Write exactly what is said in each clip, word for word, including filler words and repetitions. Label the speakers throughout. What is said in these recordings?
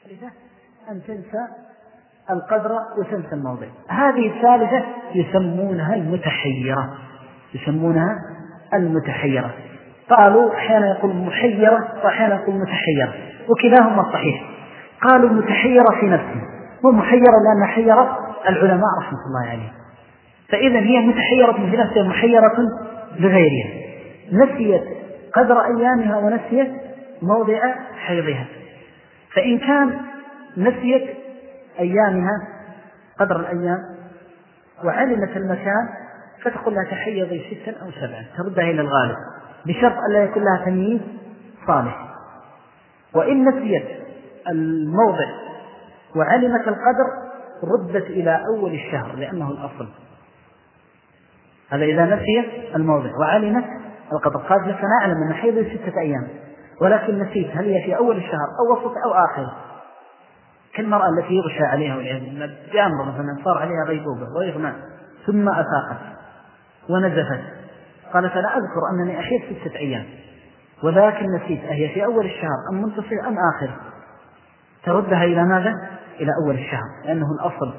Speaker 1: الثالثة أن تنسى القدر وتنسى الموضع. هذه الثالثة يسمونها المتحيرة، يسمونها المتحيرة. قالوا أحيانا يقول محيرة وأحيانا يقول متحيرة، وكلاهما صحيح. قالوا متحيرة في نفسه، ومحيرة لأن حيرة العلماء رحمة الله عليه، فإذا هي متحيرة في نفسها محيرة بغيرها، نسيت قدر أيامها ونسيت موضع حيضها. فإن كان نسيت أيامها قدر الأيام وعلمت المكان فتقول لها تحيضي ستا أو سبعا، تردها إلى الغالب بشرط ألا يكون لها تمييز صالح. وإن نسيت الموضع وعلمت القدر ردت إلى أول الشهر لأنه الأصل. هذا إذا نسيت الموضع وعلمت القدر. قالت لك أنا أعلم أن حيضي ستة أيام ولكن نسيت هل هي في أول الشهر أو وسط أو آخر، كالمرأة التي يغشى عليها والعياذ بالله بأمر مثلا صار عليها غيبوبة وإغماء ثم أفاقت ونزفت، قالت أنا أذكر أنني أحيض ستة أيام ولكن نسيت أهي في أول الشهر أم منتصف أم آخر، تردها إلى ماذا؟ إلى أول الشهر لأنه الأصل.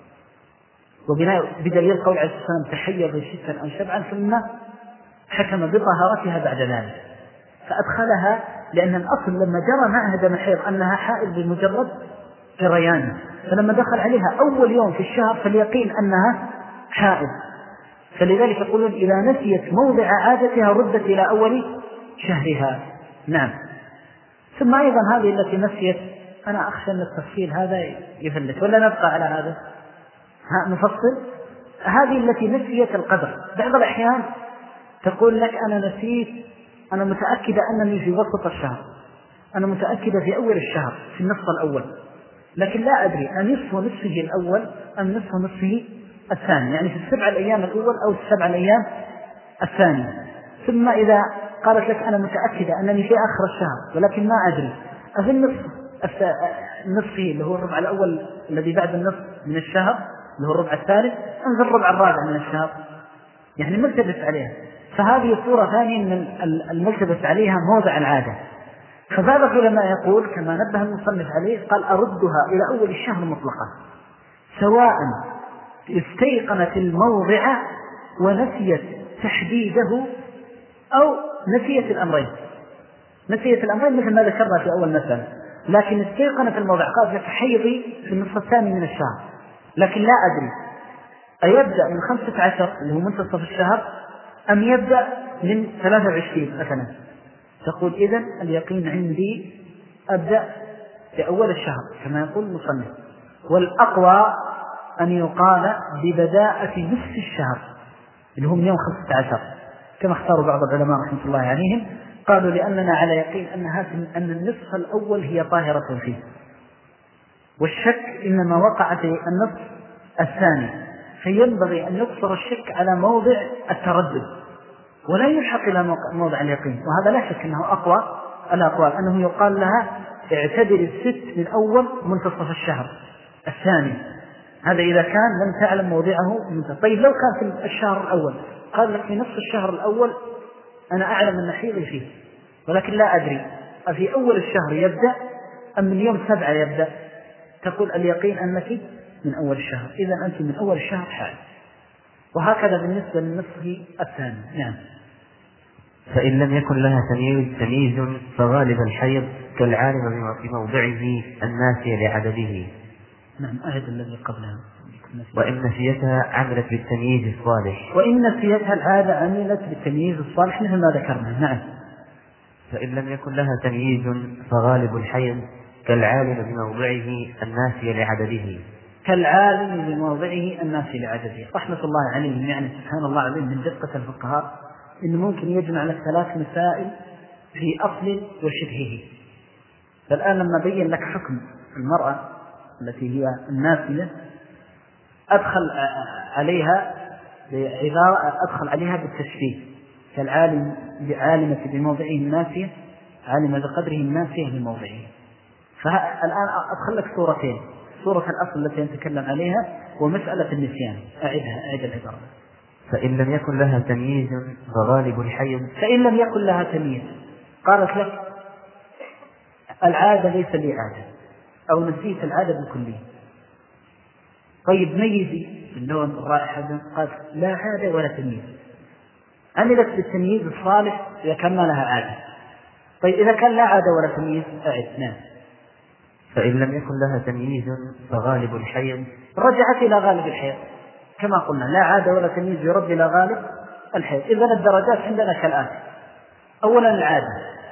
Speaker 1: وبناء بدليل قول عليه الصلاة والسلام تحيض ستا أو سبعا ثم حكم بطهارتها بعد ذلك، فأدخلها لأن الأصل لما جرى معها دم حيض أنها حائض بمجرد جريان، فلما دخل عليها أول يوم في الشهر فاليقين أنها حائض، فلذلك يقولون إذا نسيت موضع عادتها ردت إلى أول شهرها. نعم. ثم أيضا هذه التي نسيت، أنا أخشى أن التفصيل هذا يفلت ولا نبقى على هذا نفصل. هذه التي نسيت القدر بعض الأحيان تقول لك أنا نسيت، أنا متأكدة أنني في وسط الشهر، أنا متأكدة في أول الشهر في النصف الأول، لكن لا أدري أنصف نصفه الأول أم نصف نصفه الثاني، يعني في السبع الأيام الأول أو السبع الأيام الثاني. ثم إذا قالت لك أنا متأكدة أنني في آخر الشهر ولكن ما أدري أفي النصف النصفي اللي هو الربع الأول الذي بعد النصف من الشهر اللي هو الربع الثالث أم في الربع الرابع من الشهر، يعني ملتبس عليها. فهذه صورة ثانية من الملتبس عليها موضع العادة. فبعض العلماء يقول كما نبه المصنف عليه قال أردها إلى أول الشهر مطلقا سواء استيقنت الموضع ونسيت تحديده أو نسيت الأمرين. نسيت الأمرين مثل ما ذكرنا في أول مسألة، لكن استيقنت الموضع قالت لك حيضي في النصف الثاني من الشهر لكن لا أدري أيبدأ من خمسة عشر اللي هو منتصف الشهر أم يبدأ من ثلاثة وعشرين مثلا، تقول إذن اليقين عندي أبدأ في أول الشهر كما يقول المصنف، والأقوى أن يقال ببداءة نصف الشهر اللي هم يوم خمسة عشر كما اختاروا بعض العلماء رحمة الله عليهم، قالوا لأننا على يقين أن أن النصف الأول هي طاهرة فيه، والشك إنما وقع في النصف الثاني، فينبغي أن يقصر الشك على موضع التردد ولا يلحق إلى موضع اليقين. وهذا لا شك أنه أقوى الأقوال، أنه يقال لها اعتبر الست من أول منتصف الشهر الثاني، هذا إذا كان لم تعلم موضعه منتصف. طيب لو كان في الشهر الأول قال لك في نصف الشهر الأول أنا أعلم أن حيضي فيه ولكن لا أدري أفي أول الشهر يبدأ أم من يوم سبعة يبدأ، تقول اليقين أنك من أول الشهر، إذن أنت من أول الشهر حائض. وهكذا بالنسبة للنصف الثاني. نعم.
Speaker 2: فإن لم يكن لها تمييز تمييز فغالب الحيض كالعالم بموضعه الناسي لعدده.
Speaker 1: نعم. أعد الذي قبلها.
Speaker 2: وإن نسيتها عملت بالتمييز الصالح.
Speaker 1: وإن نسيتها العادة عملت بالتمييز الصالح مثل ما ذكرنا. نعم.
Speaker 2: فإن لم يكن لها تمييز فغالب الحيض كالعالم بموضعه الناسي لعدده.
Speaker 1: كالعالم بموضعه الناسي لعدده رحمة الله عليهم. يعني سبحان الله عليهم من دقة الفقهاء إنه ممكن يجمع لك ثلاث مسائل في أصل وشبهه. فالآن لما بين لك حكم المرأة التي هي الناسية أدخل عليها بعبارة أدخل عليها بالتشبيه كالعالم بعالمة بموضعه الناسية عالمة بقدره الناسية لموضعه. فالآن أدخل لك صورتين، صورة الأصل التي نتكلم عليها ومسألة النسيان. أعدها أعد العبارة.
Speaker 2: فإن لم يكن لها تمييز فغالب الحيض.
Speaker 1: فإن لم يكن لها تمييز قالت لك العادة ليس لي عادة أو نسيت العادة بالكلية. طيب ميزي اللون الرائحة، قال لا عادة ولا تمييز. عملت بالتمييز الصالح إذا كان ما لها عادة. طيب إذا كان لا عادة ولا تمييز أعد. نعم.
Speaker 2: فإن لم يكن لها تمييز فغالب الحيض.
Speaker 1: رجعت إلى غالب الحيض كما قلنا، لا عادة ولا تمييز يرد إلى غالب الحيض. إذن الدرجات عندنا كالآتي: أولا العادة،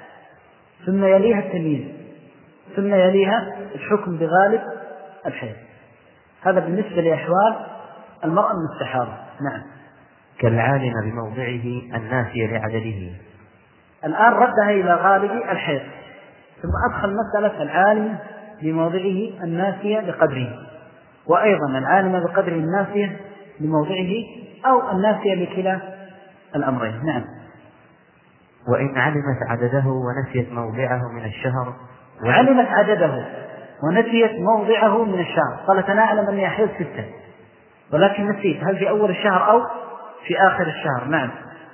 Speaker 1: ثم يليها التمييز، ثم يليها الحكم بغالب الحيض. هذا بالنسبة لأحوال المرأة المستحاضة. نعم.
Speaker 2: كالعالم بموضعه الناسي لعدده.
Speaker 1: الآن ردها إلى غالب الحيض، ثم أدخل مسألة العالم بموضعه الناسية لقدره، وأيضا العالم بقدره الناسية لموضعه أو الناسية لكلا الأمرين. نعم.
Speaker 2: وإن علمت عدده ونسيت موضعه من الشهر.
Speaker 1: علمت عدده ونسيت موضعه من الشهر، قالت أنا أعلم أني أحيض ستة ولكن نسيت، هل في أول الشهر أو في آخر الشهر؟ نعم.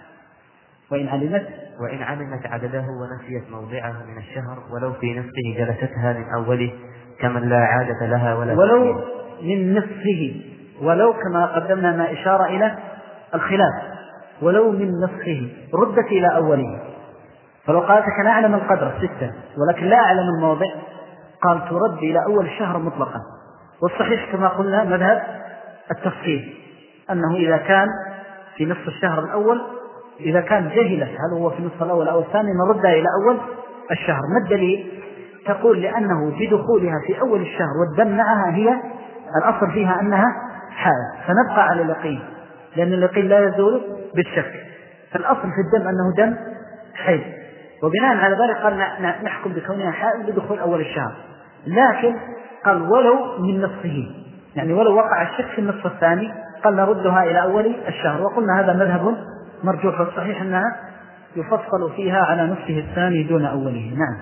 Speaker 1: وإن علمت
Speaker 2: وإن علمت عدده ونسيت موضعه من الشهر ولو في نصفه جلستها من أوله كمن لا عادة لها ولا
Speaker 1: ولو
Speaker 2: تسمية.
Speaker 1: من نصفه، ولو كما قدمنا ما إشارة إلى الخلاف، ولو من نصفه ردت إلى أوله. فلو قالت أنا أعلم القدر ستة ولكن لا أعلم الموضع، قال ترد إلى أول الشهر مطلقا. والصحيح كما قلنا مذهب التفصيل، أنه إذا كان في نصف الشهر الأول، إذا كان جهلت هل هو في نصف الأول أو الثاني نردها إلى أول الشهر. ما الدليل؟ تقول لأنه بدخولها في أول الشهر والدم معها هي الأصل فيها أنها حائض، فنبقى على اليقين، لأن اليقين لا يزول بالشك، فالأصل في الدم أنه دم حيض، وبناء على ذلك قال نحكم بكونها حائض بدخول أول الشهر. لكن قال ولو من نصفه، يعني ولو وقع الشك في النصف الثاني قال نردها إلى أول الشهر. وقلنا هذا مذهب مرجوح، والصحيح أنها يفصل فيها على نصفه الثاني دون أوله. نعم.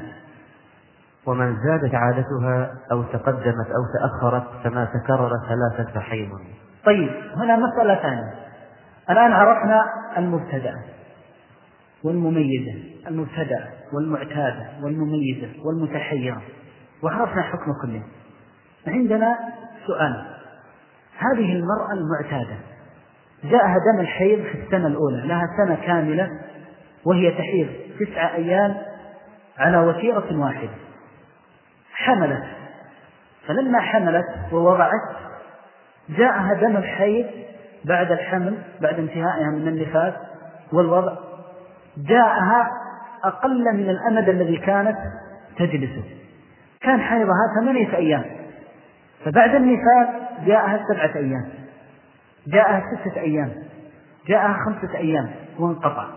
Speaker 2: ومن زادت عادتها أو تقدمت أو تأخرت فما تكرر ثلاثة فحيض.
Speaker 1: طيب هنا مسألة ثانية. الآن عرفنا المبتدأ والمميزة، المبتدأ والمعتادة والمميزة والمتحيرة، وعرفنا حكم كله. عندنا سؤال: هذه المرأة المعتادة جاءها دم الحيض في السنة الأولى، لها سنة كاملة وهي تحيض تسعة أيام على وتيرة واحدة، حملت، فلما حملت ووضعت جاءها دم الحيض بعد الحمل، بعد انتهائها من النفاس والوضع، جاءها أقل من الأمد الذي كانت تجلسه، كان حيضها ثمانية أيام، فبعد النفاس جاءها سبعة أيام، جاءها ستة أيام، جاءها خمسة أيام وانقطع،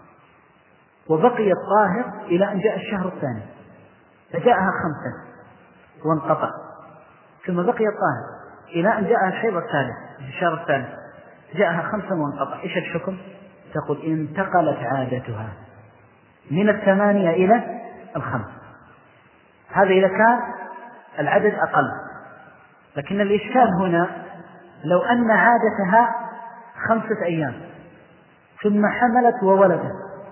Speaker 1: وبقي الطاهر إلى أن جاء الشهر الثاني، فجاءها خمسة وانقطع، ثم بقي الطاهر إلى أن جاءها الحيض الثالث في الشهر الثالث، جاءها خمسة وانقطع. إيش الحكم؟ تقول انتقلت عادتها من الثمانية إلى الخمس. هذا إذا كان العدد أقل. لكن الإشكال هنا لو أن عادتها خمسة أيام ثم حملت وولدت،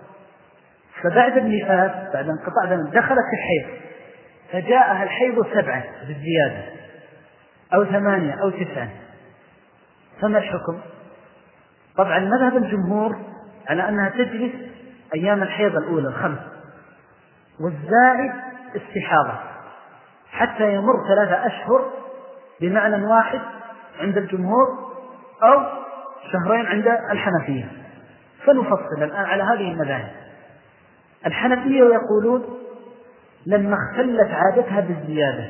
Speaker 1: فبعد النفاس بعد انقطاع دم دخلت في الحيض، فجاءها الحيض سبعة بالزيادة أو ثمانية أو تسعة، فما الحكم؟ طبعا مذهب الجمهور على أنها تجلس أيام الحيض الأولى الخمس، والزائد استحاضة حتى يمر ثلاثة أشهر بمعنى واحد عند الجمهور أو شهرين عند الحنفية. فنفصل الآن على هذه المذاهب. الحنفية يقولون لما اختلت عادتها بالزيادة،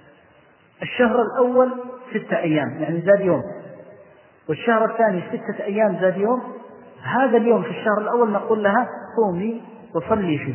Speaker 1: الشهر الأول ستة أيام يعني زاد يوم، والشهر الثاني ستة أيام زاد يوم، هذا اليوم في الشهر الأول نقول لها قومي وصلي فيه،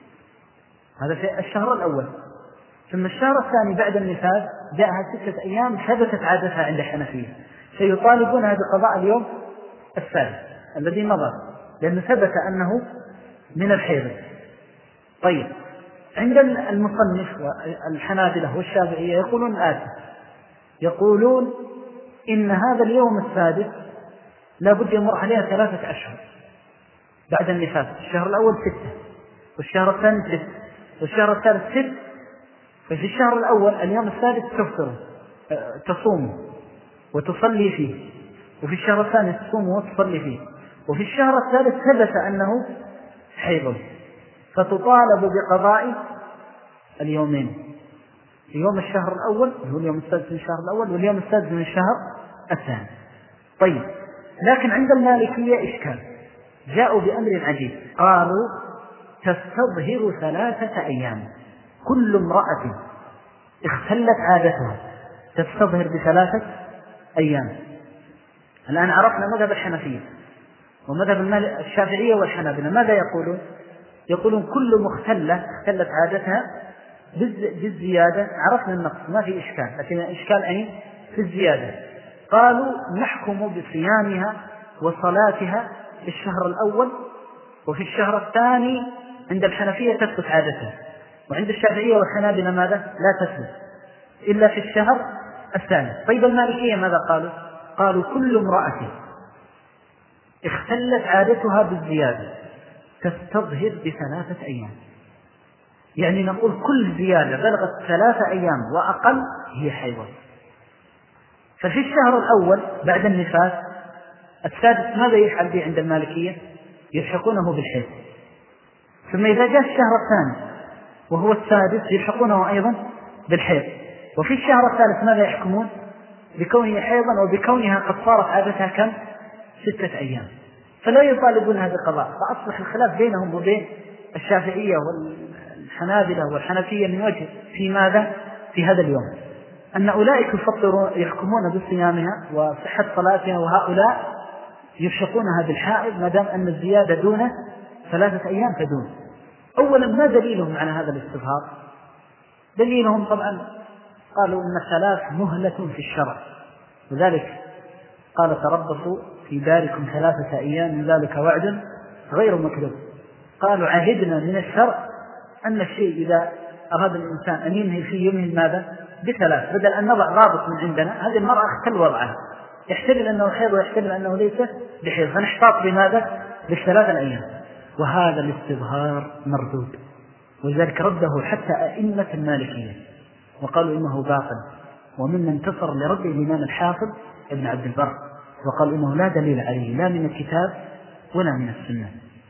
Speaker 1: هذا في الشهر الأول. ثم الشهر الثاني بعد النفاس جاءها ستة أيام، ثبتت عادتها عند الحنفية، فيطالبونها بقضاء اليوم الثالث الذي مضى، لأنه ثبت أنه من الحيض. طيب عند المصنف والحنابلة والشافعية يقولون الآتي: يقولون إن هذا اليوم السادس لابد يمر عليها ثلاثة أشهر بعد النفاس، الشهر الأول ستة، والشهر الثاني ستة، والشهر الثالث ست، ففي الشهر الأول اليوم السادس تفطر تصوم وتصلي فيه، وفي الشهر الثاني تصوم وتصلي فيه، وفي الشهر الثالث ثبت أنه حيض فتطالب بقضاء اليومين، يوم الشهر الأول هو اليوم السادس من الشهر الأول واليوم السادس من الشهر الثاني. طيب، لكن عند المالكية إشكال، جاءوا بأمر عجيب، قالوا تستظهر ثلاثة أيام، كل امرأة اختلت عادتها تستظهر بثلاثة أيام. الآن عرفنا مذهب الحنفية ومذهب الشافعية والحنابلة، ماذا يقولون؟ يقولون كل مختلة اختلت عادتها بالزيادة، عرفنا النقص ما في إشكال، لكن الإشكال أين؟ في الزيادة. قالوا نحكم بصيامها وصلاتها في الشهر الأول، وفي الشهر الثاني عند الحنفية تثبت عادتها، وعند الشافعية والحنابلة ماذا؟ لا تثبت إلا في الشهر الثاني. طيب المالكية ماذا قالوا؟ قالوا كل امرأة اختلت عادتها بالزيادة تستظهر بثلاثة أيام، يعني نقول كل زيادة بلغت ثلاثة أيام وأقل هي حيض. ففي الشهر الأول بعد النفاس السادس ماذا يفعل به عند المالكية؟ يلحقونه بالحيض. ثم إذا جاء الشهر الثاني وهو السادس يلحقونه أيضا بالحيض. وفي الشهر الثالث ماذا يحكمون؟ بكونه حيضا وبكونها قد صارت عادتها كم؟ ستة أيام، فلا يطالبونها بقضاء. فأصبح الخلاف بينهم وبين الشافعية والحنابلة والحنفية من وجه في ماذا؟ في هذا اليوم، أن أولئك يفطرون يحكمون بصيامها وصحة صلاتها، وهؤلاء يلحقونها بالحائض ما دام أن الزيادة دون ثلاثة أيام فدون. أولا ما دليلهم على هذا الاستظهار؟ دليلهم طبعا قالوا إن الثلاث مهلة في الشرع، وذلك قال تربصوا في داركم ثلاثة أيام من ذلك وعد غير مكذوب. قالوا عهدنا من الشرع أن الشيء إذا أراد الإنسان أن ينهي فيه ينهي ماذا؟ بثلاث، بدل أن نضع رابط من عندنا. هذه المرأة اختل وضعها، يحتمل أنه حيض ويحتمل أنه ليس بحيض، فنحتاط بماذا؟ بالثلاثة الأيام. وهذا الاستظهار مردود، ولذلك رده حتى أئمة المالكية وقالوا إنه باطل، ومن انتصر لرده الإمام الحافظ ابن عبد البر وقال إنه لا دليل عليه لا من الكتاب ولا من السنة.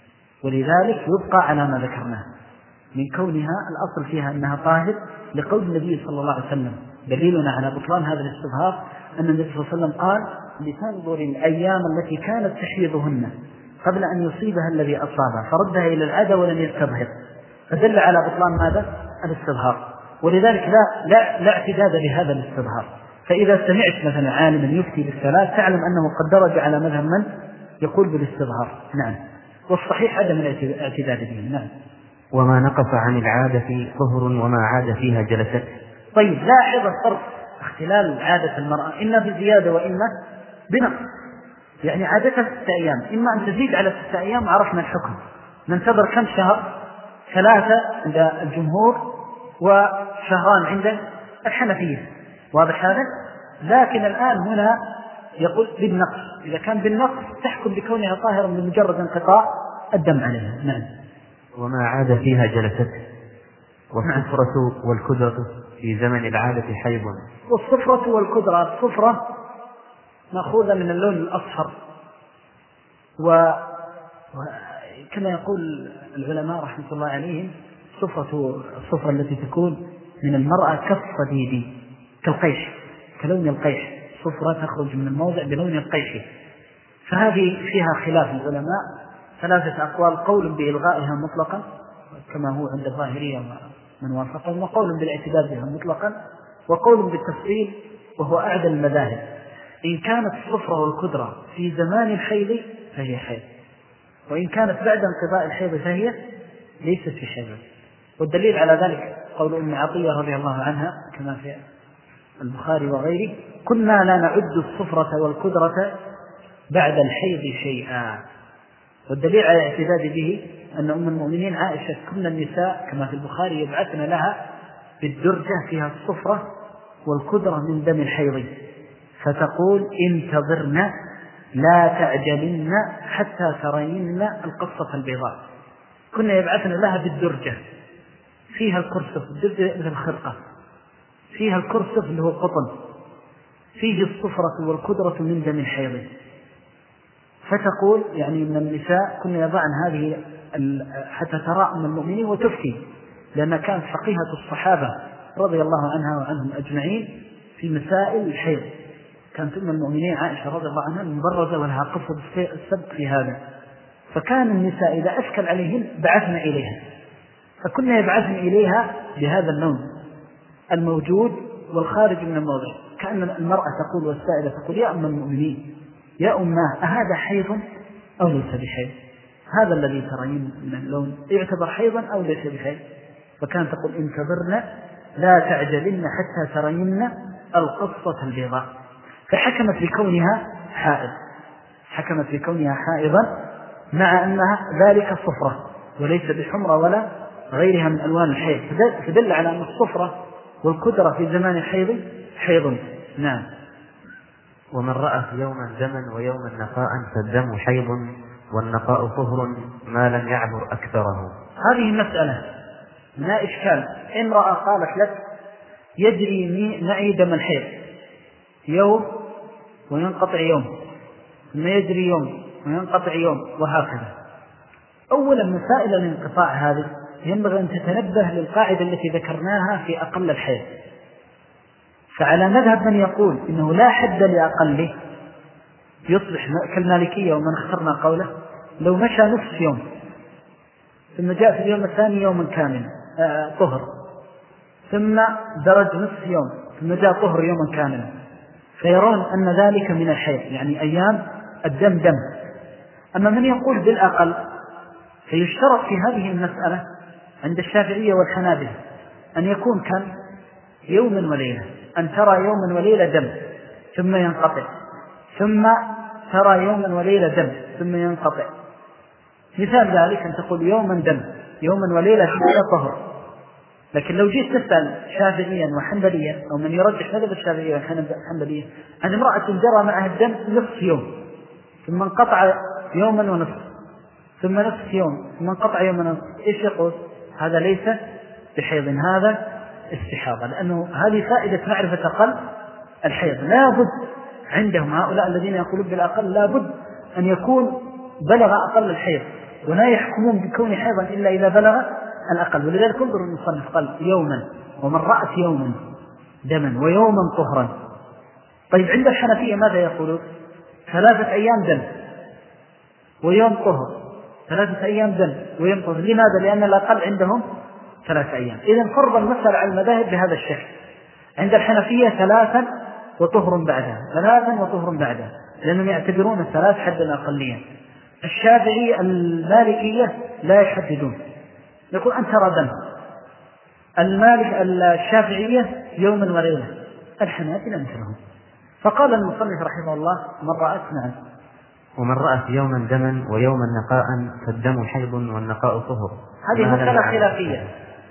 Speaker 1: ولذلك يبقى على ما ذكرناه من كونها الأصل فيها أنها طاهر لقول النبي صلى الله عليه وسلم. دليلنا على بطلان هذا الاستظهار أن النبي صلى الله عليه وسلم قال لتنظر الأيام التي كانت تحيضهن قبل أن يصيبها الذي أصابها، فردها إلى العادة ولم يستظهر، فدل على بطلان ماذا؟ الاستظهار. ولذلك لا, لا, لا اعتداد بهذا الاستظهار. فإذا سمعت مثلا عالما يفتي بالثلاث تعلم أنه قد درج على مذهب من يقول بالاستظهار. نعم، والصحيح عدم الاعتداد به. نعم.
Speaker 2: وما نقص عن العادة ظهر وما عاد فيها جلست.
Speaker 1: طيب، لاحظ الفرق اختلال عادة المرأة إما بزيادة وإما بنقص. يعني عادتها ستة أيام، إما أن تزيد على ستة أيام عرفنا الحكم، ننتظر كم شهر؟ ثلاثة عند الجمهور وشهران عند الحنفية، واضح هذا؟ لكن الآن هنا يقول بالنقص، إذا كان بالنقص تحكم بكونها طاهرة من مجرد انقطاع الدم عليها. نعم.
Speaker 2: وما عاد فيها جلست. والصفرة والكدرة في زمن العادة حيض.
Speaker 1: والصفرة والكدرة، الصفرة مأخوذة من اللون الأصفر، وكما يقول العلماء رحمة الله عليهم الصفرة الصفرة التي تكون من المرأة كالصديد كالقيح، كلون القيح، صفرة تخرج من الموضع بلون القيح. فهذه فيها خلاف العلماء، ثلاثة أقوال: قول بإلغائها مطلقا كما هو عند الظاهرية من وافقهم، وقول بالاعتداد بها مطلقا، وقول بالتفصيل وهو أعدل المذاهب. إن كانت الصفرة والكدرة في زمان الحيض فهي حيض، وإن كانت بعد انقضاء الحيض فهي ليست في حيض. والدليل على ذلك قول أم عطية رضي الله عنها كما في البخاري وغيره: كنا لا نعد الصفرة والكدرة بعد الحيض شيئا. والدليل على الاعتداد به أن أم المؤمنين عائشة كنا النساء كما في البخاري يبعثن لها بالدرجة فيها الصفرة والكدرة من دم الحيض، فتقول: انتظرن لا تعجلن حتى ترين القصة البيضاء. كنا يبعثن لها بالدرجة فيها الكرسف مثل الخرقة، فيها الكرسف اللي هو القطن، فيه الصفرة والكدرة من دم الحيض. فتقول يعني أن النساء كن يضعن هذه حتى تراء من المؤمنين وتفتي، لأنها كانت فقيهة الصحابة رضي الله عنها وعنهم أجمعين في مسائل الحيض. كانت أم المؤمنين عائشة رضي الله عنها مبرزة ولها قصة السبق في هذا، فكان النساء إذا أشكل عليهن بعثن إليها، فكنا يبعثن إليها بهذا اللون الموجود والخارج من الموضع، كأن المرأة تقول والسائلة تقول يا أم المؤمنين يا أماه أهذا حيض أو ليس بحيض؟ هذا الذي ترين من اللون يعتبر حيضا أو ليس بحيض؟ فكانت تقول انتظرن لا تعجلن حتى ترين القصة البيضاء. فحكمت بكونها حائض، حكمت بكونها حائضا مع أنها ذلك صفرة وليس بحمرة ولا غيرها من ألوان الحيض، فدل على أن الصفرة والكدرة في زمان الحيض حيض. نعم.
Speaker 2: ومن رأى يوما دما ويوما نقاء فالدم حيض والنقاء طهر ما لم يعبر أكثره.
Speaker 1: هذه المسألة لا إشكال. امرأة قالت لك يجري معي دم الحيض يوم وينقطع يوم، ثم يجري يوم وينقطع يوم، وهكذا. أولا مسائل الانقطاع هذه ينبغي أن تتنبه للقاعدة التي ذكرناها في أقل الحيض. فعلى مذهب من يقول إنه لا حد لأقله يصبح كالمالكية ومن اخترنا قوله لو مشى نصف يوم ثم جاء في اليوم الثاني يوما كاملا آه طهر، ثم درج نصف يوم ثم جاء طهر يوما كاملا، فيرون أن ذلك من الحيض يعني أيام الدم دم. أما من يقول بالأقل فيشترط في هذه المسألة عند الشافعية والحنابلة أن يكون كان يوم وليلة، أن ترى يوما وليلة دم ثم ينقطع، ثم ترى يوما وليلة دم ثم ينقطع. مثال ذلك أن تقول يوما دم يوما وليلة ثم طهر. لكن لو جيت تسأل شافعيا وحنبليا أو من يرجح مذهب الشافعية والحنبلية عن امرأة جرى معها الدم نصف يوم ثم انقطع يوما ونصف ثم نصف يوم ثم انقطع يوما ونصف، إيش يقول؟ هذا ليس بحيض، هذا استحاضة، لأنه هذه فائدة معرفة أقل الحيض. لا بد عندهم هؤلاء الذين يقولون بالأقل لا بد أن يكون بلغ أقل الحيض، ولا يحكمون بكون حيضا إلا إذا بلغ الأقل. ولذلك انظر المصنف قال يوما ومن رأت يوما دما ويوما طهرا. طيب عند الحنفية ماذا يقولون؟ ثلاثة أيام دم ويوم طهر، ثلاثة أيام دم ويوم طهر. لماذا؟ لأن الأقل عندهم ثلاثة أيام. إذن فرض المسألة على المذاهب بهذا الشكل. عند الحنفية ثلاثا وطهر بعدها، ثلاثا وطهر بعدها، لأنهم يعتبرون الثلاث حدا أقليا. الشافعي المالكية لا يحددون، يقول أن ترى دم. المالك الشافعية يوما وليلة، الحنابلة مثلهم. فقال المصنف رحمه الله من رأت نعم
Speaker 2: ومن رأت يوما دما ويوما نقاء فالدم حيض والنقاء طهر.
Speaker 1: هذه مسألة خلافية.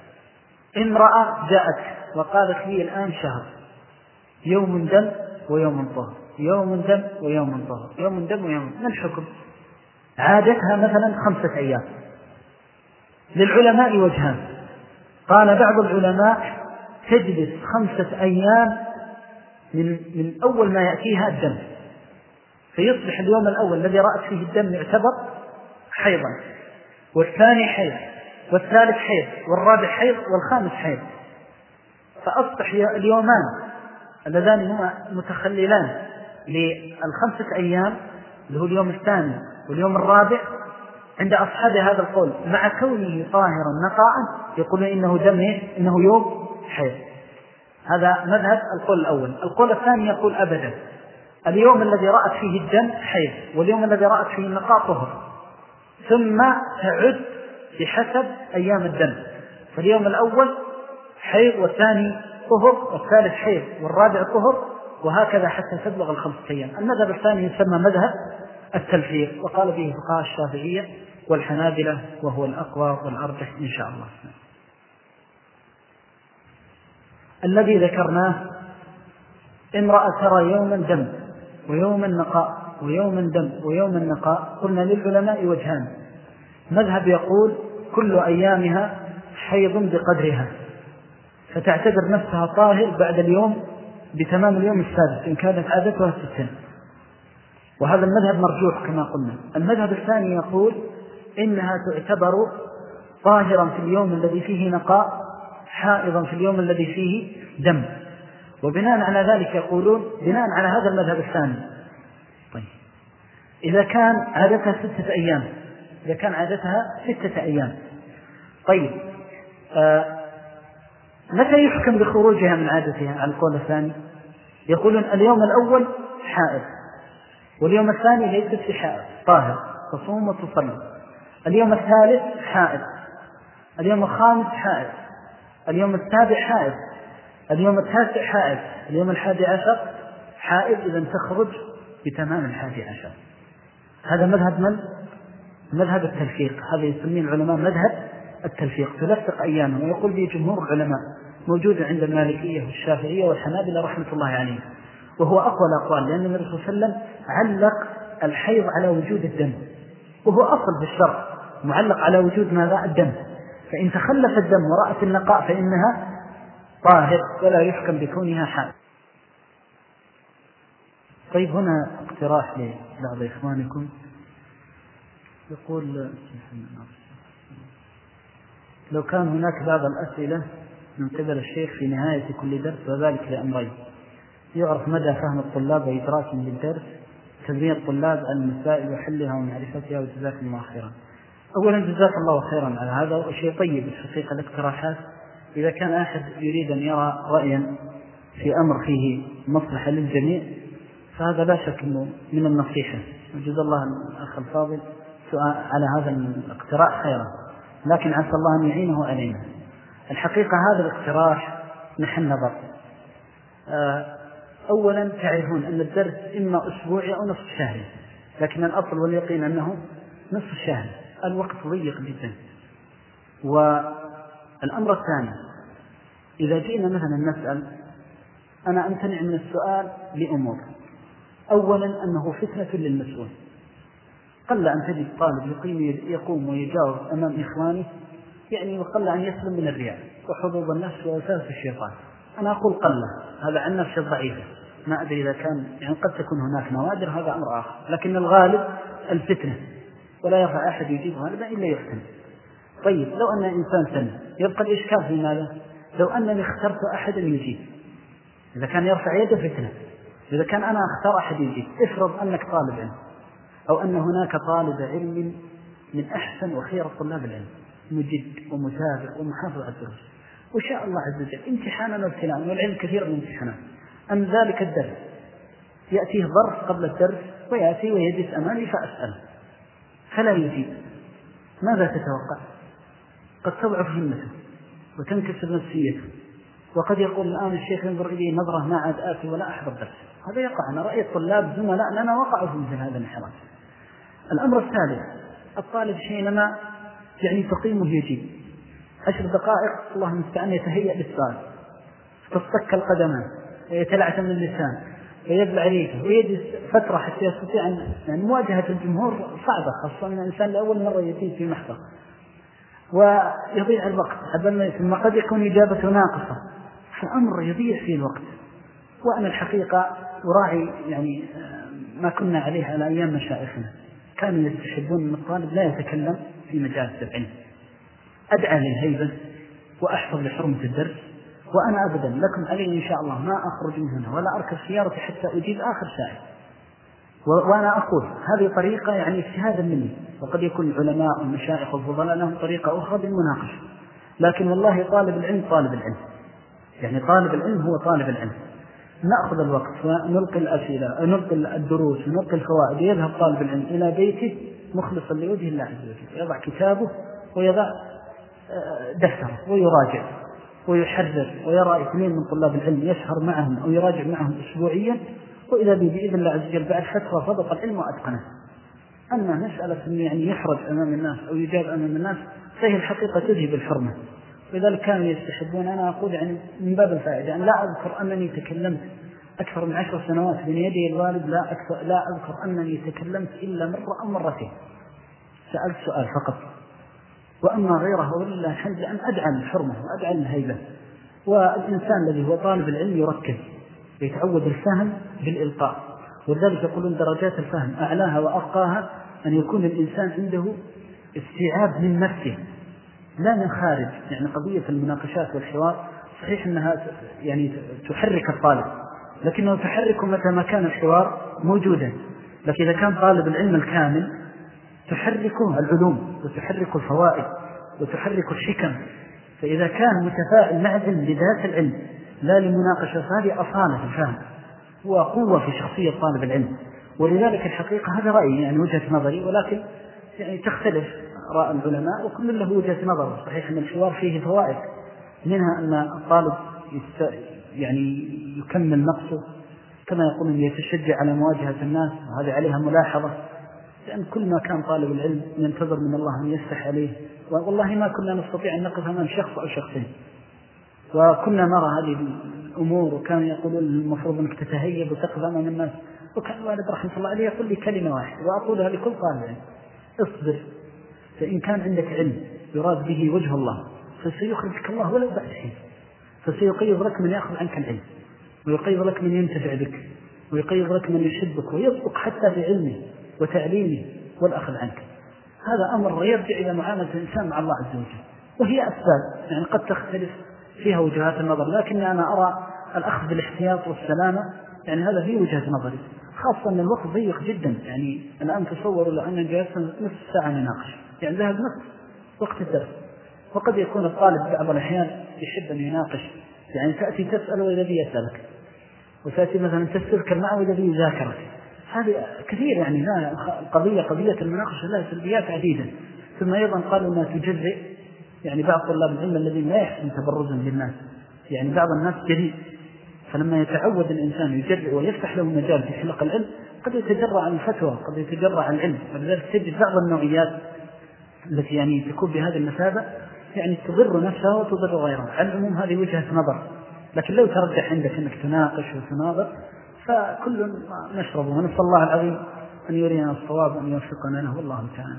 Speaker 1: امرأة جاءت وقالت لي الآن شهر يوم دم ويوم طهر، يوم دم ويوم طهر، يوم دم ويوم، ما الحكم؟ عادتها مثلا خمسة أيام. للعلماء وجهان. قال بعض العلماء تجلس خمسة أيام من, من أول ما يأتيها الدم، فيصبح اليوم الأول الذي رأت فيه الدم يعتبر حيضا، والثاني حيض، والثالث حيض، والرابع حيض، والخامس حيض. فأصبح اليومان اللذان هما متخللان للخمسة أيام اللي هو اليوم الثاني واليوم الرابع عند أصحاب هذا القول مع كونه طاهرا نقاء يقولون إنه دم إنه يوم حيض. هذا مذهب القول الأول. القول الثاني يقول أبدا اليوم الذي رأت فيه الدم حيض واليوم الذي رأت فيه النقاء طهر، ثم تعد بحسب أيام الدم، فاليوم الأول حيض والثاني طهر والثالث حيض والرابع طهر، وهكذا حتى تبلغ الخمسة أيام. المذهب الثاني يسمى مذهب التلفيق، وقال به فقهاء الشافعية والحنابلة، وهو الأقوى والأرجح إن شاء الله. الذي ذكرناه امرأة ترى يوما دم ويوما نقاء ويوما دم ويوما نقاء، قلنا للعلماء وجهان. مذهب يقول كل أيامها حيض بقدرها، فتعتبر نفسها طاهر بعد اليوم بتمام اليوم السادس إن كانت عادتها ستة، وهذا المذهب مرجوح كما قلنا. المذهب الثاني يقول إنها تعتبر طاهرا في اليوم الذي فيه نقاء، حائضا في اليوم الذي فيه دم، وبناء على ذلك يقولون بناء على هذا المذهب الثاني. طيب إذا كان عادتها ستة أيام إذا كان عادتها ستة أيام طيب آه متى يحكم بخروجها من عادتها على القول الثاني؟ يقولون اليوم الأول حائض، واليوم الثاني ليست في حائض طاهر تصوم وتصلي، اليوم الثالث حائض، اليوم الخامس حائض، اليوم السابع حائض، اليوم التاسع حائض، اليوم الحادي عشر حائض، إذا تخرج بتمام الحادي عشر. هذا مذهب من؟ مذهب التلفيق، هذا يسميه العلماء مذهب التلفيق، تلفق أيامه، ويقول به جمهور العلماء، موجود عند المالكية والشافعية والحنابلة رحمة الله عليه، وهو أقوى الأقوال، لأن النبي صلى الله عليه وسلم علق الحيض على وجود الدم، وهو أصل في الشرع معلق على وجود ماذا؟ الدم، فإن تخلف الدم ورأت النقاء فإنها طاهر ولا يحكم بكونها حائض. طيب هنا اقتراح لبعض إخوانكم، يقول لو كان هناك بعض الأسئلة من قبل الشيخ في نهاية كل درس، وذلك لأمرين: يعرف مدى فهم الطلاب وإدراكهم للدرس، تنبيه الطلاب عن المسائل وحلها ومعرفتها، وجزاكم الله خيرا. أولا جزاك الله خيرا على هذا، وشيء طيب الحقيقة الاقتراحات. إذا كان أحد يريد أن يرى رأيا في أمر فيه مصلحة للجميع فهذا لا شك أنه من النصيحة، وجزا الله الأخ الفاضل سؤال على هذا الاقتراح خيرا، لكن عسى الله أن يعينه علينا. الحقيقة هذا الاقتراح نحن نظر. أولا تعرفون أن الدرس إما أسبوعي أو نصف شهري، لكن الأصل واليقين أنه نصف شهر، الوقت ضيق جدا. والأمر الثاني، إذا جئنا مثلا نسأل، أنا أمتنع من السؤال لأمور: أولا أنه فتنة للمسؤول، قل أن تجد طالب يقيم يقوم ويجاوب أمام إخوانه يعني وقل أن يسلم من الرياء وحظوظ النفس ووساوس الشيطان. أنا أقول قل، هذا عن نفس الضعيفة، ما أدري إذا كان يعني قد تكون هناك نوادر، هذا أمر آخر، لكن الغالب الفتنة، ولا يرفع أحد يجيب غالبا إلا يفتن. طيب لو أن إنسان سنة، يبقى الإشكال في ماذا؟ لو أنني اخترت أحدا يجيب، إذا كان يرفع يده فتنة. إذا كان أنا أختار أحد يجيب، افرض أنك طالب علم، أو أن هناك طالب علم من أحسن وخير طلاب العلم، مجد ومتابع ومحافظ على الدروس، وشاء الله عز وجل امتحانا وابتلاء، والعلم كثير من الامتحانات، أن ذلك الدرس يأتيه ظرف قبل الدرس ويأتي ويجلس أمامي فأسأل فلا يجيب، ماذا تتوقع؟ قد تضعف همته وتنكسر نفسيته، وقد يقول الآن الشيخ ينظر إليه نظرة ما عاد آتي ولا أحضر درس. هذا يقع. أنا رأيت طلاب زملاء لنا وقعوا في مثل هذا الانحراف. الأمر الثالث، الطالب حينما يعني تقيمه يجيب عشر دقائق الله المستعان يتهيأ للسؤال، تستك القدمان ويتلعثم اللسان ويبلع ريقه ويجلس فترة حتى يستطيع أن يعني مواجهة الجمهور صعبة، خاصة أن الإنسان لأول مرة يجيب في محضر، ويضيع الوقت، ثم قد يكون إجابته ناقصة، فالأمر يضيع فيه الوقت. وأنا الحقيقة أراعي يعني ما كنا عليه على أيام مشايخنا، كانوا يستحبون أن الطالب لا يتكلم في مجالس العلم، أدعى للهيبة وأحفظ لحرمة الدرس، وأنا أبدا لكم علي إن شاء الله ما أخرج من هنا ولا أركب سيارتي حتى أجيب آخر ساعة. وأنا أقول هذه طريقة يعني اجتهادا مني، وقد يكون العلماء والمشايخ والفضلاء لهم طريقة أخرى بالمناقشة، لكن والله طالب العلم طالب العلم، يعني طالب العلم هو طالب العلم. نأخذ الوقت ونلقي الأسئلة نلقي الدروس ونلقي الفوائد، يذهب طالب العلم إلى بيته مخلصا لوجه الله عز وجل، يضع كتابه ويضع دفتره ويراجع ويحرر، ويرى اثنين من طلاب العلم يسهر معهم أو يراجع معهم أسبوعيا، وإذا بإذن الله عز وجل بعد فترة ضبط العلم وأتقنه. أما مسألة أنه يعني يحرج أمام الناس أو يجاب أمام الناس فهي الحقيقة تذهب الحرمة، ولذلك كانوا يستحبون. أنا أقول يعني من باب الفائدة أن لا أذكر أنني تكلمت أكثر من عشر سنوات بين يدي الوالد، لا, أكثر لا أذكر أنني تكلمت إلا مرة أو مرتين، سألت سؤال فقط وأما غيره ولله الحمد أن أدعم الحرمة وأدعم الهيبة. والإنسان الذي هو طالب العلم يركز يتعود الفهم بالإلقاء، ولذلك يقولون درجات الفهم أعلاها وأرقاها أن يكون الإنسان عنده استيعاب من نفسه لا من خارج. يعني قضية المناقشات والحوار صحيح أنها يعني تحرك الطالب، لكنه تحرك متى ما كان الحوار موجودا. لكن إذا كان طالب العلم الكامل تحركه العلوم وتحرك الفوائد وتحرك الحكم، فإذا كان متفاعل مع العلم لذات العلم لا لمناقشة هذه أصالة الفهم وقوة في شخصية طالب العلم. ولذلك الحقيقة هذا رأيي يعني وجهة نظري، ولكن يعني تختلف آراء العلماء وكل له وجهة نظر. صحيح أن الحوار فيه فوائد، منها أن الطالب يست... يعني يكمل نقصه، كما يقولون يتشجع على مواجهة الناس، وهذه عليها ملاحظة، لأن كل ما كان طالب العلم ينتظر من الله أن يفتح عليه. والله ما كنا نستطيع أن نقف أمام شخص أو شخصين، وكنا نرى هذه الأمور، وكانوا يقولون المفروض أنك تتهيب وتقف أمام الناس. وكان الوالد رحمه الله عليه يقول لي كلمة واحدة وأقولها لكل طالب علم: اصبر، فإن كان عندك علم يراد به وجه الله فسيخرجك الله ولو بعد حين، فسيقيض لك من يأخذ عنك العلم، ويقيض لك من ينتفع بك، ويقيض لك من يحبك ويصدق حتى بعلمه وتعليمه والأخذ عنك. هذا أمر يرجع إلى معاملة الإنسان مع الله عز وجل، وهي أسباب يعني قد تختلف فيها وجهات النظر، لكن أنا أرى الأخذ بالاحتياط والسلامة يعني هذا هي وجهة نظري، خاصة أن الوقت ضيق جدا. يعني الآن تصوروا لأن جلسنا نصف ساعة نناقش، يعني ذهب نصف وقت الدرس. وقد يكون الطالب بعض الأحيان يحب أن يناقش، يعني تأتي تسأل والذي يسألك، وتأتي مثلا تستذكر معه والذي يذاكرك. هذه كثير يعني لا قضية قضية المناقشة لها سلبيات عديدة. ثم أيضا قالوا أنها تجرئ يعني بعض طلاب العلم الذين لا يحسن تبرزا للناس، يعني بعض الناس جريء، فلما يتعود الإنسان يجرئ ويفتح له مجال في حلق العلم قد يتجرأ عن الفتوى، قد يتجرأ عن العلم. ولذلك تجد بعض النوعيات التي يعني تكون بهذه المثابة يعني تضر نفسها وتضر غيرها. على العموم هذه وجهة نظر، لكن لو ترجح عندك أنك تناقش وتناظر فكل نشربه، ونسأل الله العظيم أن يرينا الصواب وأن يوفقنا له، والله تعالى.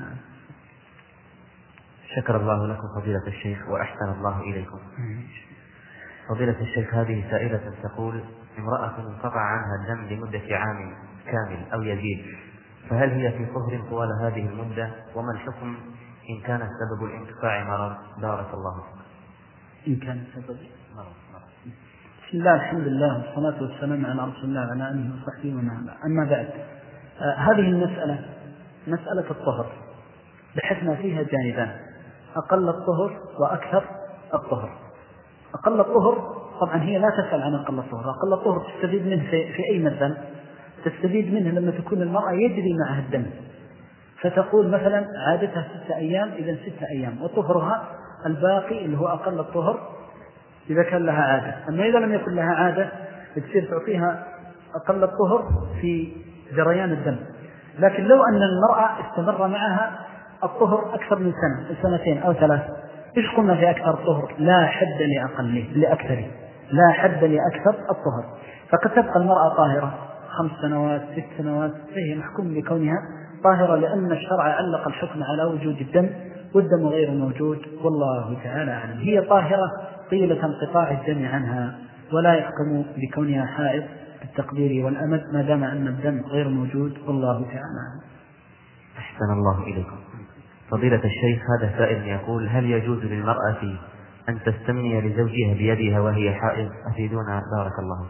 Speaker 2: شكر الله لكم فضيلة الشيخ وأحسن الله إليكم. فضيلة الشيخ، هذه سائلة تقول: امرأة انقطع عنها الدم لمدة عام كامل أو يزيد، فهل هي في طهر طوال هذه المدة؟ وما الحكم إن كان سبب الانقطاع مرض؟ بارك الله فيك.
Speaker 1: إن كان سبب مرض. بسم الله، الحمد لله والصلاة والسلام على رسول الله وعلى آله وصحبه ومن والاه. أما بعد، آه هذه المسألة مسألة الطهر بحثنا فيها جانبان: أقل الطهر وأكثر الطهر. أقل الطهر طبعا هي لا تسأل عن أقل الطهر، أقل الطهر تستفيد منه في, في أي مثل؟ تستفيد منه لما تكون المرأة يجري معها الدم، فتقول مثلا عادتها ستة أيام، إذا ستة أيام، وطهرها الباقي اللي هو أقل الطهر إذا كان لها عادة. أما إذا لم يكن لها عادة تصير تعطيها أقل الطهر في جريان الدم. لكن لو أن المرأة استمر معها الطهر أكثر من سنة سنتين أو ثلاث، إيش قلنا في أكثر الطهر؟ لا حد لأقله لأكثره، لا حد لأكثر الطهر. فقد تبقى المرأة طاهرة خمس سنوات ست سنوات، فهي محكوم بكونها طاهرة، لأن الشرع علق الحكم على وجود الدم، والدم غير موجود، والله تعالى أعلم. هي طاهرة طيلة انقطاع الدم عنها، ولا يحكم بكونها حائض بالتقدير والأمد ما دام أن الدم غير موجود، والله تعالى أعلم.
Speaker 2: أحسن الله إليكم. فضيلة الشيخ، هذا سائل يقول: هل يجوز للمرأة أن تستمني لزوجها بيدها وهي حائض؟ أفيدونا بارك الله.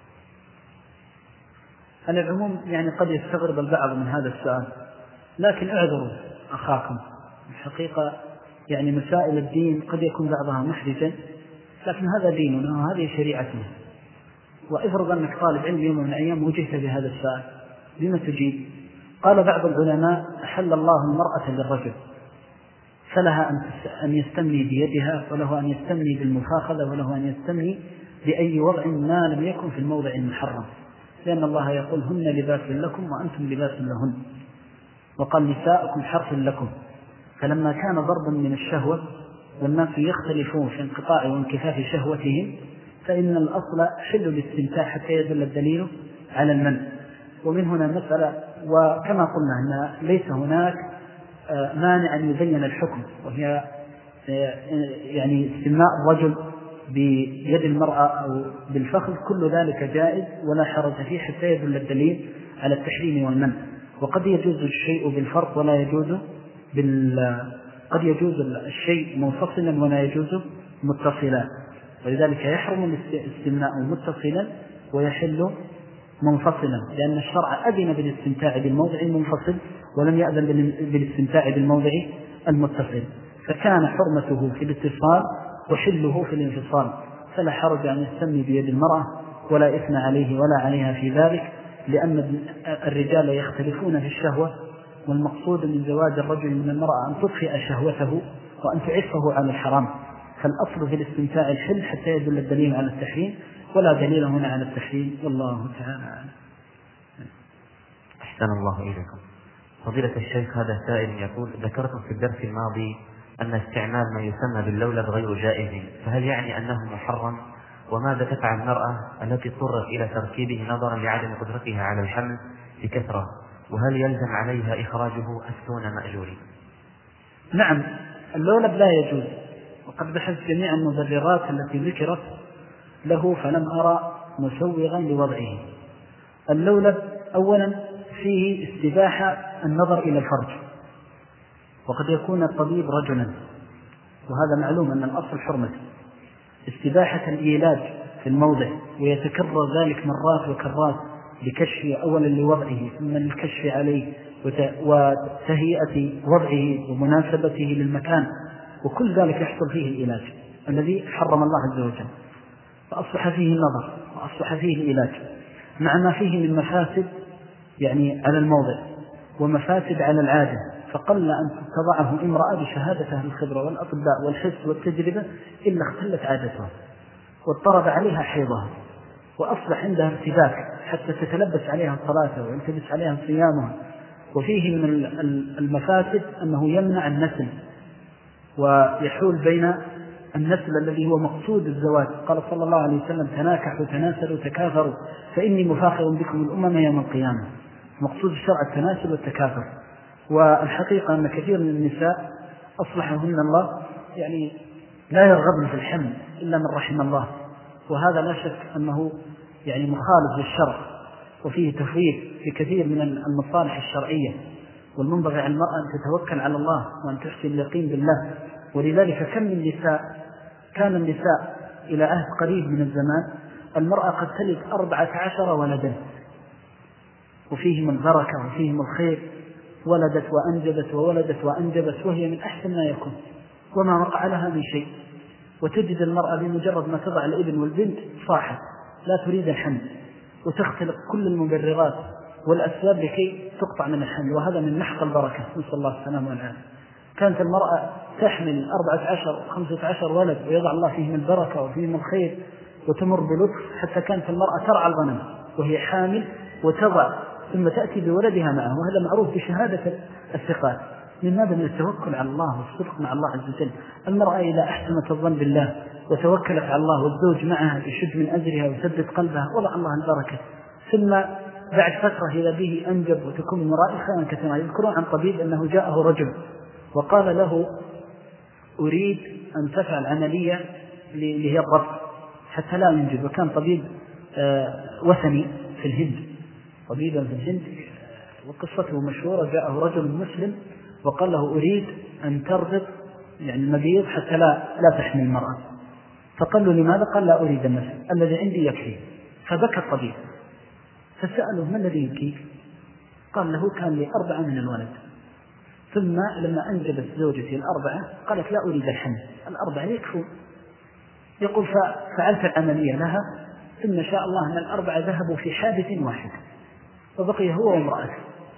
Speaker 1: على العموم يعني قد يستغرب البعض من هذا السؤال، لكن اعذروا أخاكم، الحقيقة يعني مسائل الدين قد يكون بعضها محرجا، لكن هذا ديننا وهذه شريعتنا. وافرض أنك طالب علم يوم من الأيام وجهت بهذا السؤال، لما تجيب؟ قال بعض العلماء: أحل الله المرأة للرجل، فلها أن يستمني بيدها، وله أن يستمني بالمفاخذة، وله أن يستمني بأي وضع ما لم يكن في الموضع المحرم، لأن الله يقول: هن لباس لكم وأنتم لباس لهن، وقال: نساؤكم حرث لكم. فلما كان ضربا من الشهوة والناس يختلفون في انقطاع وانكفاف شهوتهم، فإن الأصل حل الاستمتاع حتى يدل الدليل على المنع. ومن هنا مسألة، وكما قلنا أن ليس هناك مانع أن يبين الحكم، وهي يعني استماء الرجل بيد المرأة أو بالفخذ، كل ذلك جائز ولا حرج فيه حتى يدل الدليل على التحريم والمنع. وقد يجوز الشيء بالفرق ولا يجوز بال قد يجوز الشيء منفصلا ولا يجوز متصلا، ولذلك يحرم الاستمناء متصلا ويحل منفصلا، لأن الشرع أذن بالاستمتاع بالموضع المنفصل ولم يأذن بالاستمتاع بالموضع المتصل، فكان حرمته في الاتصال وحله في الانفصال، فلا حرج أن يستمي بيد المرأة ولا إثم عليه ولا عليها في ذلك، لأن الرجال يختلفون في الشهوة، والمقصود من زواج الرجل من المرأة أن تطفئ شهوته وأن تعفه عن الحرام، فالأصل في الاستمتاع الحل حتى يدل الدليل على التحريم، ولا دليل هنا على التحريم، والله تعالى أعلم.
Speaker 2: أحسن الله إليكم. فضيلة الشيخ، هذا سائل يقول: ذكرتم في الدرس الماضي أن استعمال ما يسمى باللولب غير جائز، فهل يعني أنه محرم؟ وماذا تفعل المرأة التي اضطرت إلى تركيبه نظرا لعدم قدرتها على الحمل بكثرة؟ وهل يلزم عليها إخراجه أفتون مأجورين؟
Speaker 1: نعم، اللولب لا يجوز، وقد بحث جميع المبررات التي ذكرت له فلم أرى مسوغا لوضعه. اللولب أولا فيه استباحة النظر إلى الفرج، وقد يكون الطبيب رجلا، وهذا معلوم أن الأصل حرمته. استباحة الإيلاج في الموضع، ويتكرر ذلك مرات وكرات لكشف أولا لوضعه ثم للكشف عليه وتهيئة وضعه ومناسبته للمكان، وكل ذلك يحصل فيه العلاج الذي حرم الله عز وجل، فأصبح فيه النظر وأصبح فيه العلاج، مع ما فيه من مفاسد يعني على الموضع ومفاسد على العادة. فقل أن تضعه امرأة بشهادة أهل الخبرة والأطباء والحس والتجربة إلا اختلت عادتها واضطرب عليها حيضها، وأصبح عندها ارتباك حتى تتلبس عليها الصلاة ويلتبس عليها صيامها. وفيه من المفاسد أنه يمنع النسل ويحول بين النسل الذي هو مقصود الزواج. قال صلى الله عليه وسلم: تناكحوا تناسلوا تكاثروا فإني مفاخر بكم الأمم يوم القيامة. مقصود الشرع التناسل والتكاثر. والحقيقة أن كثير من النساء أصلحهن الله يعني لا يرغبن في الحمل إلا من رحم الله، وهذا لا شك أنه يعني مخالف للشرع وفيه تفويض في كثير من المصالح الشرعية، والمنبغي على المرأة أن تتوكل على الله وأن تحسن اليقين بالله. ولذلك كم من نساء كان النساء إلى عهد قريب من الزمان المرأة قد تلد أربعة عشر ولدا وفيهم البركة وفيهم الخير، ولدت وأنجبت وولدت وأنجبت وهي من أحسن ما يكون وما وقع لها من شيء. وتجد المرأة بمجرد ما تضع الابن والبنت صاحت لا تريد الحمل، وتختلق كل المبررات والأسباب لكي تقطع من الحمل، وهذا من محق البركة، نسأل الله السلامة والعافية. كانت المرأة تحمل أربعة عشر خمسة عشر ولد ويضع الله فيهم البركة وفيهم الخير وتمر بلطف، حتى كانت المرأة ترعى الغنم وهي حامل وتضع ثم تأتي بولدها معه، وهذا معروف بشهادة الثقات. من ماذا؟ من التوكل على الله والصدق مع الله عز وجل. المرأة إذا أحسنت الظن بالله وتوكلت على الله والزوج معها يشد من أجرها ويسدد قلبها وضع الله البركة، ثم بعد فترة إذا به أنجب وتكون المرأة خيرا كثيرا. يذكرون عن طبيب أنه جاءه رجل وقال له: أريد أن تفعل عملية اللي هي الربط حتى لا ينجب، وكان طبيب وثني في الهند، طبيبا في الهند، وقصته مشهورة. جاءه رجل مسلم وقال له: أريد أن تربط يعني المبيض حتى لا لا تحمل المرأة. فقال له: لماذا؟ قال: لا أريد النسل، الذي عندي يكفي. فبكى الطبيب، فسأله: ما الذي يبكيك؟ قال له: كان لي أربعة من الولد، ثم لما أنجبت زوجتي الأربعة قالت لا أريد الحمل، الأربعة يكفون. يقول: ففعلت العملية لها، ثم شاء الله أن الأربعة ذهبوا في حادث واحد، فبقي هو وامرأته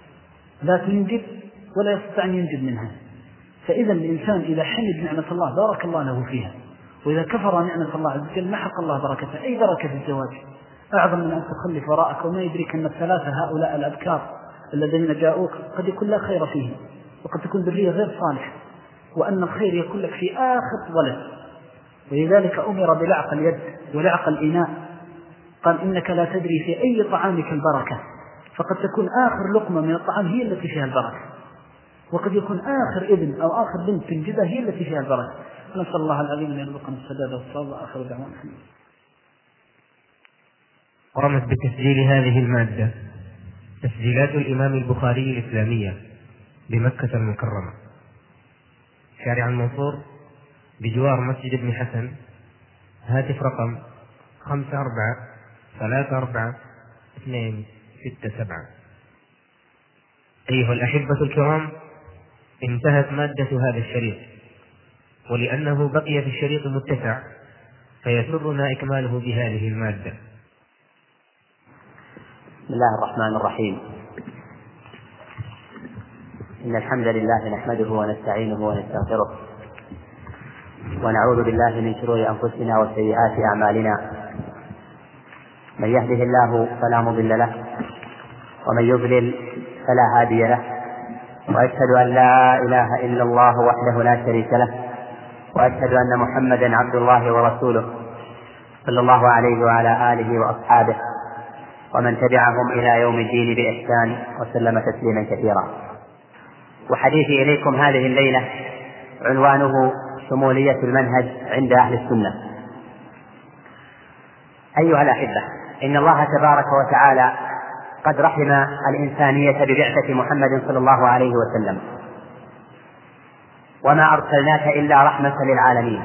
Speaker 1: لا تنجب ولا يستطيع أن ينجب منها. فإذا الإنسان إذا حمد نعمة الله بارك الله له فيها، وإذا كفر نعمة الله عز وجل محق الله بركته. أي بركة في الزواج أعظم من أن تخلف وراءك، وما يدريك أن الثلاثة هؤلاء الأبكار الذين جاءوك قد يكون لا خير فيهم، وقد تكون ذرية غير صالح، وأن الخير يكون لك في آخر ولد. ولذلك أمر بلعق اليد ولعق الإناء، قال: إنك لا تدري في أي طعامك البركة، فقد تكون آخر لقمة من الطعام هي التي فيها البركة، وقد يكون آخر ابن أو آخر بنت تنجبها هي التي فيها البركة. نسأل الله العظيم أن يرزقنا السداد والصواب. وآخر دعوانا
Speaker 3: قامت بتسجيل هذه المادة تسجيلات الإمام البخاري الإسلامية بمكة المكرمة، شارع المنصور بجوار مسجد ابن حسن. هاتف رقم خمسة أربعة ثلاثة أربعة اثنين ستة سبعة. أيها الأحبة الكرام، انتهت مادة هذا الشريط، ولأنه بقي في الشريط متسع فيسرنا إكماله بهذه المادة.
Speaker 4: بسم الله الرحمن الرحيم. إن الحمد لله نحمده ونستعينه ونستغفره، ونعوذ بالله من شرور أنفسنا وسيئات أعمالنا. من يهده الله فلا مضل له، ومن يضلل فلا هادي له، وأشهد أن لا إله إلا الله وحده لا شريك له، وأشهد أن محمدا عبد الله ورسوله صلى الله عليه وعلى آله وأصحابه ومن تبعهم إلى يوم الدين بإحسان وسلم تسليما كثيرا. وحديثي إليكم هذه الليلة عنوانه شمولية المنهج عند أهل السنة. أيها الأحبة، إن الله تبارك وتعالى قد رحم الإنسانية ببعثة محمد صلى الله عليه وسلم، وما أرسلناك إلا رحمة للعالمين.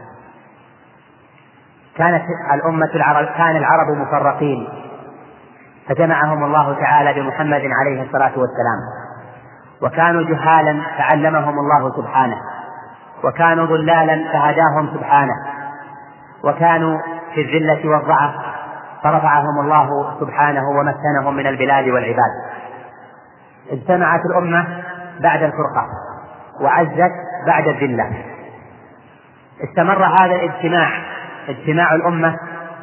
Speaker 4: كانت الأمة العرب كان العرب مفرقين، فجمعهم الله تعالى بمحمد عليه الصلاة والسلام، وكانوا جهالا فعلمهم الله سبحانه، وكانوا ضلالا فهداهم سبحانه، وكانوا في الذلة والضعف فرفعهم الله سبحانه ومكنهم من البلاد والعباد. اجتمعت الأمة بعد الفرقة وعزت بعد الذلة. استمر هذا الاجتماع اجتماع الأمة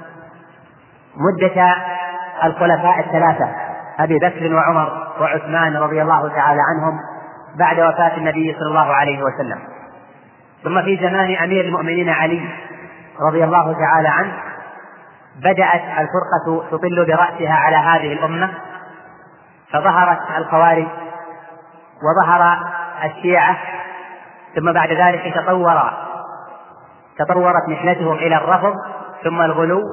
Speaker 4: مدة الخلفاء الثلاثة أبي بكر وعمر وعثمان رضي الله تعالى عنهم بعد وفاة النبي صلى الله عليه وسلم. ثم في زمان أمير المؤمنين علي رضي الله تعالى عنه بدأت الفرقة تطل برأسها على هذه الأمة، فظهرت الخوارج وظهر الشيعة، ثم بعد ذلك تطور تطورت محنتهم إلى الرفض ثم الغلو،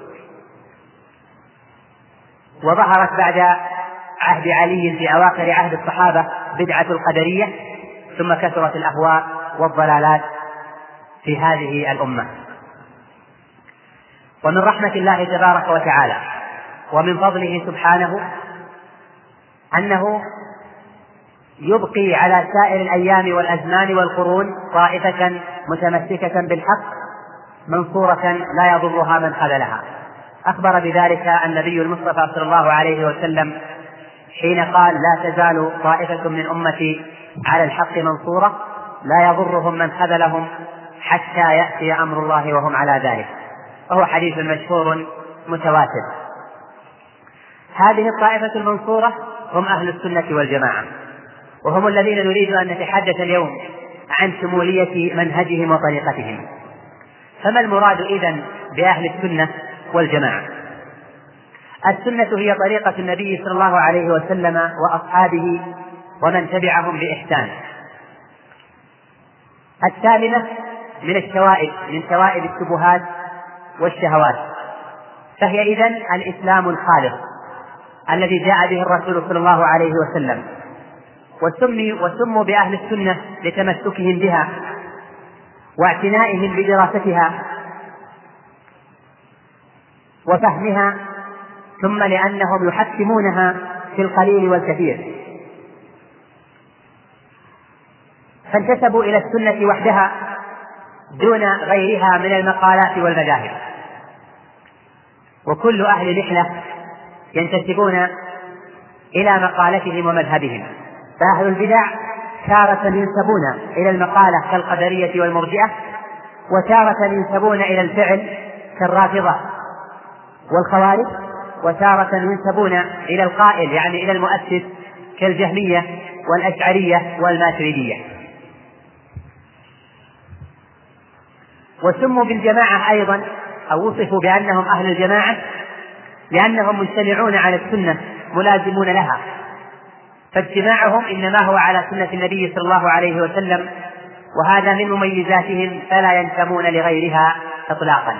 Speaker 4: وظهرت بعد عهد علي في أواخر عهد الصحابة بدعة القدرية، ثم كثرت الأهواء والضلالات في هذه الأمة. ومن رحمة الله تبارك وتعالى ومن فضله سبحانه أنه يبقي على سائر الأيام والأزمان والقرون طائفة متمسكة بالحق منصورة لا يضرها من خذلها. أخبر بذلك النبي المصطفى صلى الله عليه وسلم حين قال: لا تزال طائفة من أمتي على الحق منصورة لا يضرهم من خذلهم حتى يأتي أمر الله وهم على ذلك. وهو حديث مشهور متواتر. هذه الطائفة المنصورة هم أهل السنة والجماعة، وهم الذين نريد أن نتحدث اليوم عن شمولية منهجهم وطريقتهم. فما المراد إذن بأهل السنة والجماعة؟ السنة هي طريقة النبي صلى الله عليه وسلم وأصحابه ومن تبعهم بإحسان، السالمة من الشوائب من شوائب الشبهات والشهوات. فهي إذن الإسلام الخالص الذي جاء به الرسول صلى الله عليه وسلم، وسموا بأهل السنة لتمسكهم بها واعتنائهم بدراستها وفهمها، ثم لأنهم يحكمونها في القليل والكثير، فانتسبوا إلى السنة وحدها دون غيرها من المقالات والمذاهب. وكل أهل نحلة ينتسبون إلى مقالتهم ومذهبهم، فأهل البدع تارة ينسبون إلى المقالة كالقدرية والمرجئة، وتارة ينسبون إلى الفعل كالرافضة والخوارج، وتارة ينسبون إلى القائل يعني إلى المؤسس كالجهمية والأشعرية والماتريدية. وسموا بالجماعة أيضا أو وصفوا بأنهم أهل الجماعة لأنهم مجتمعون على السنة ملازمون لها، فاجتماعهم إنما هو على سنة النبي صلى الله عليه وسلم وهذا من مميزاتهم فلا ينتمون لغيرها إطلاقا.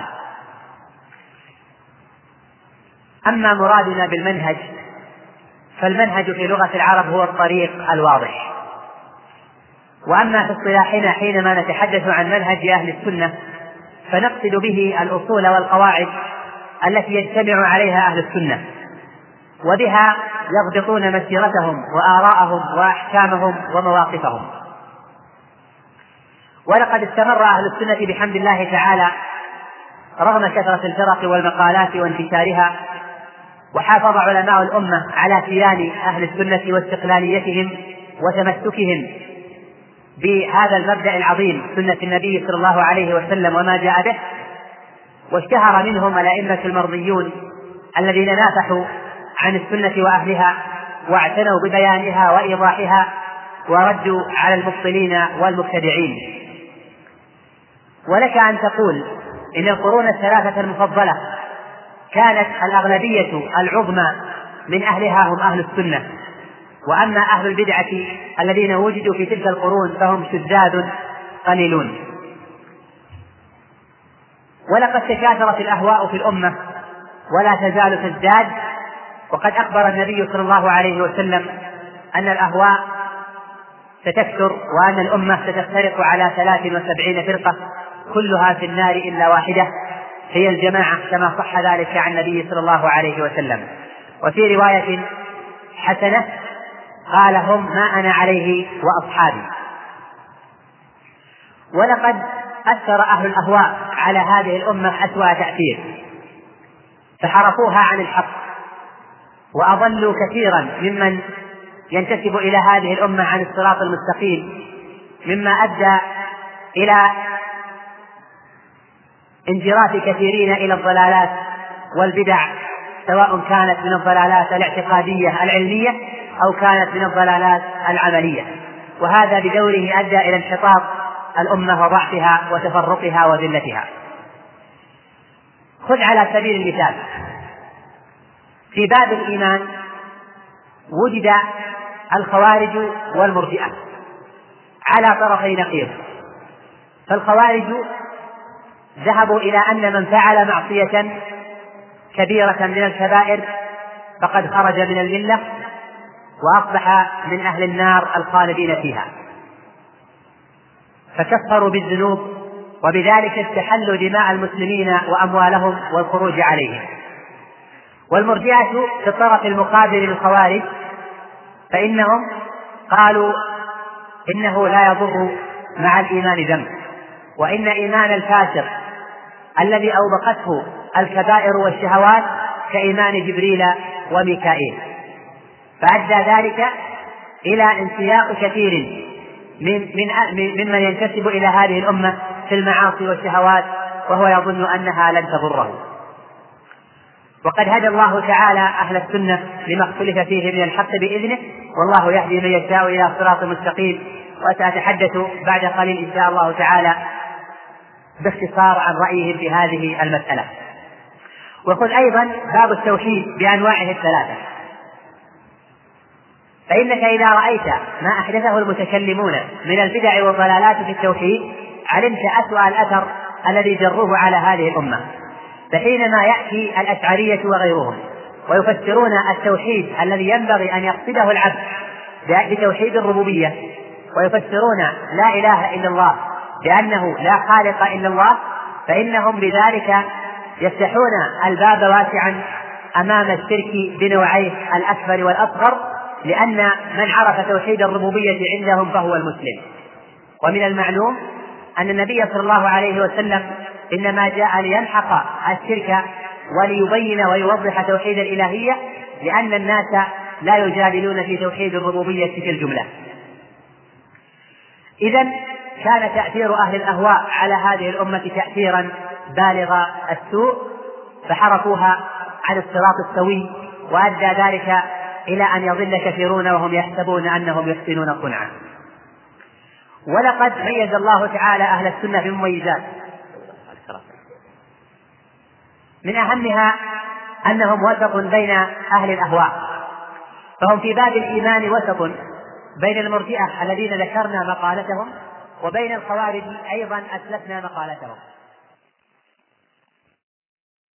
Speaker 4: أما مرادنا بالمنهج فالمنهج في لغة العرب هو الطريق الواضح، وأما في اصطلاحنا حينما نتحدث عن منهج أهل السنة فنقصد به الأصول والقواعد التي يجتمع عليها أهل السنة، وبها يضبطون مسيرتهم وآراءهم وأحكامهم ومواقفهم. ولقد استمر أهل السنة بحمد الله تعالى رغم كثرة الفرق والمقالات وانتشارها، وحافظ علماء الأمة على كيان أهل السنة واستقلاليتهم وتمسكهم بهذا المبدأ العظيم سنة النبي صلى الله عليه وسلم وما جاء به. واشتهر منهم الأئمة المرضيون الذين نافحوا عن السنة وأهلها واعتنوا ببيانها وإيضاحها وردوا على المبطلين والمبتدعين. ولك أن تقول إن القرون الثلاثة المفضلة كانت الأغلبية العظمى من أهلها هم أهل السنة، وأما أهل البدعة الذين وجدوا في تلك القرون فهم شذاذ قليلون. ولقد تكاثرت الأهواء في الأمة ولا تزال تزداد، وقد أخبر النبي صلى الله عليه وسلم أن الأهواء ستكثر وأن الأمة ستفترق على ثلاث وسبعين فرقة كلها في النار إلا واحدة هي الجماعة، كما صح ذلك عن النبي صلى الله عليه وسلم. وفي رواية حسنة قال هم ما أنا عليه وأصحابي. ولقد أثر أهل الأهواء على هذه الأمة أسوأ تأثير، فحرفوها عن الحق وأضلوا كثيرا ممن ينتسب إلى هذه الأمة عن الصراط المستقيم، مما أدى إلى انجراف كثيرين إلى الضلالات والبدع، سواء كانت من الضلالات الاعتقادية العلمية أو كانت من الضلالات العملية، وهذا بدوره أدى إلى انحطاط الأمة وضعفها وتفرقها وذلتها. خذ على سبيل المثال في باب الإيمان وجد الخوارج والمرجئة على طرفي نقيض. فالخوارج ذهبوا إلى أن من فعل معصية كبيرة من الكبائر فقد خرج من الملة وأصبح من أهل النار الخالدين فيها، فكفروا بالذنوب وبذلك استحلوا دماء المسلمين وأموالهم والخروج عليهم. والمرجئة في الطرف المقابل للخوارج فإنهم قالوا إنه لا يضر مع الإيمان ذنب، وإن إيمان الفاسق الذي أوبقته الكبائر والشهوات كإيمان جبريل وميكائيل، فأدى ذلك إلى انسياق كثير من من ممن ينتسب إلى هذه الأمة في المعاصي والشهوات وهو يظن أنها لن تضره. وقد هدى الله تعالى أهل السنة لما اختلف فيه من الحق بإذنه، والله يهدي من يشاء إلى صراط مستقيم. وسأتحدث بعد قليل إن شاء الله تعالى باختصار عن رأيهم في هذه المسألة. وخذ أيضا باب التوحيد بأنواعه الثلاثة، فإنك إذا رأيت ما أحدثه المتكلمون من البدع والضلالات في التوحيد علمت أسوأ الأثر الذي جروه على هذه الأمة. فحينما يأتي الأشعرية وغيرهم ويفسرون التوحيد الذي ينبغي أن يقصده العبد بتوحيد الربوبية، ويفسرون لا إله إلا الله بأنه لا خالق إلا الله، فإنهم بذلك يفتحون الباب واسعا أمام الشرك بنوعيه الأكبر والأصغر، لأن من عرف توحيد الربوبية عندهم فهو المسلم. ومن المعلوم أن النبي صلى الله عليه وسلم إنما جاء ليمحق الشرك وليبين ويوضح توحيد الإلهية، لأن الناس لا يجادلون في توحيد الربوبية في الجملة. إذن كان تأثير أهل الأهواء على هذه الأمة تأثيرا بالغ السوء، فحرفوها عن الصراط السوي، وأدى ذلك إلى أن يضل كثيرون وهم يحسبون أنهم يحسنون صنعا. ولقد ميز الله تعالى أهل السنة بمميزات، من أهمها أنهم وسط بين أهل الأهواء، فهم في باب الإيمان وسط بين المرجئة الذين ذكرنا مقالتهم وبين الخوارج أيضا أسلفنا مقالتهم.